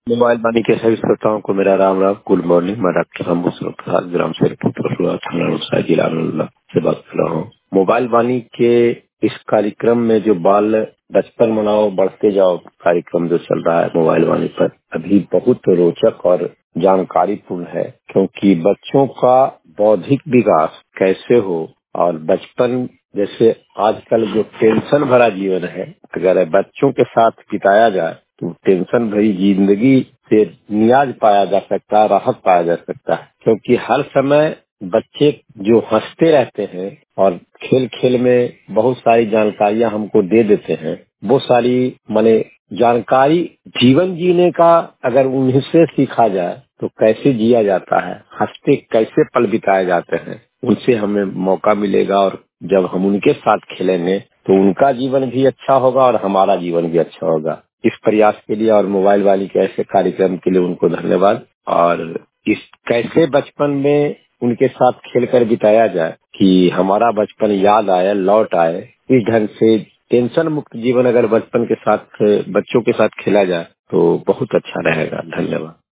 Mobile वाणी के सभी श्रोताओं को मेरा राम राम। Good morning. मैं डॉक्टर शंभू प्रसाद ग्राम से थाना जिला नलला से बात कर रहा हूँ। मोबाइल वाणी के इस कार्यक्रम में जो बाल बचपन मनाओ बढ़ते जाओ कार्यक्रम जो चल रहा है मोबाइल वाणी पर, अभी बहुत रोचक और जानकारीपूर्ण है, क्योंकि बच्चों का बौद्धिक विकास कैसे हो और बचपन जैसे आजकल जो टेंशन भरा जीवन है, अगर बच्चों के साथ बिताया जाए तो टेंशन भरी जिंदगी से नियाज पाया जा सकता है, राहत पाया जा सकता है। क्योंकि हर समय बच्चे जो हंसते रहते हैं और खेल खेल में बहुत सारी जानकारियां हमको दे देते हैं, वो सारी माने जानकारी जीवन जीने का अगर उन्हीं से सीखा जाए तो कैसे जिया जाता है, हंसते कैसे पल बिताए जाते हैं, उनसे हमें मौका मिलेगा। और जब हम उनके साथ खेलेंगे तो उनका जीवन भी अच्छा होगा और हमारा जीवन भी अच्छा होगा। इस प्रयास के लिए और मोबाइल वाली के ऐसे कार्यक्रम के लिए उनको धन्यवाद। और इस कैसे बचपन में उनके साथ खेलकर बिताया जाए कि हमारा बचपन याद आए, लौट आए, इस ढंग से टेंशन मुक्त जीवन अगर बचपन के साथ बच्चों के साथ खेला जाए तो बहुत अच्छा रहेगा। धन्यवाद।